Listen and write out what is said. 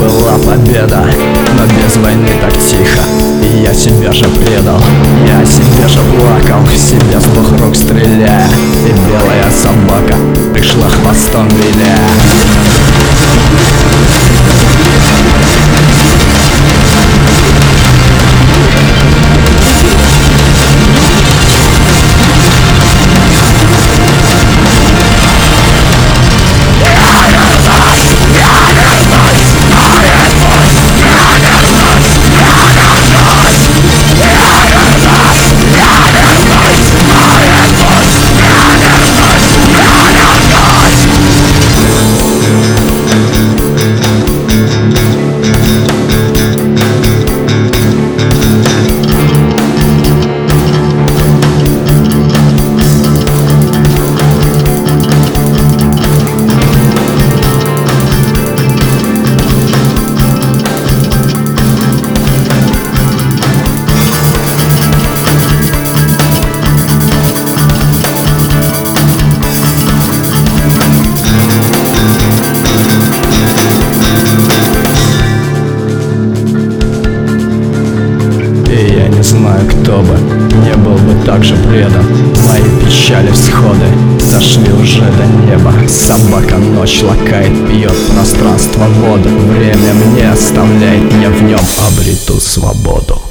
была победа, но без войны так тихо. И я себя же предал, я себе же плакал, себе с двух рук стреляя. И белая собака пришла хвостом виляя. Не знаю, кто бы не был бы так же предан. Мои печали всходы дошли уже до неба. Собака ночь лакает, пьет пространство воду. Время мне оставляет, я в нем обрету свободу.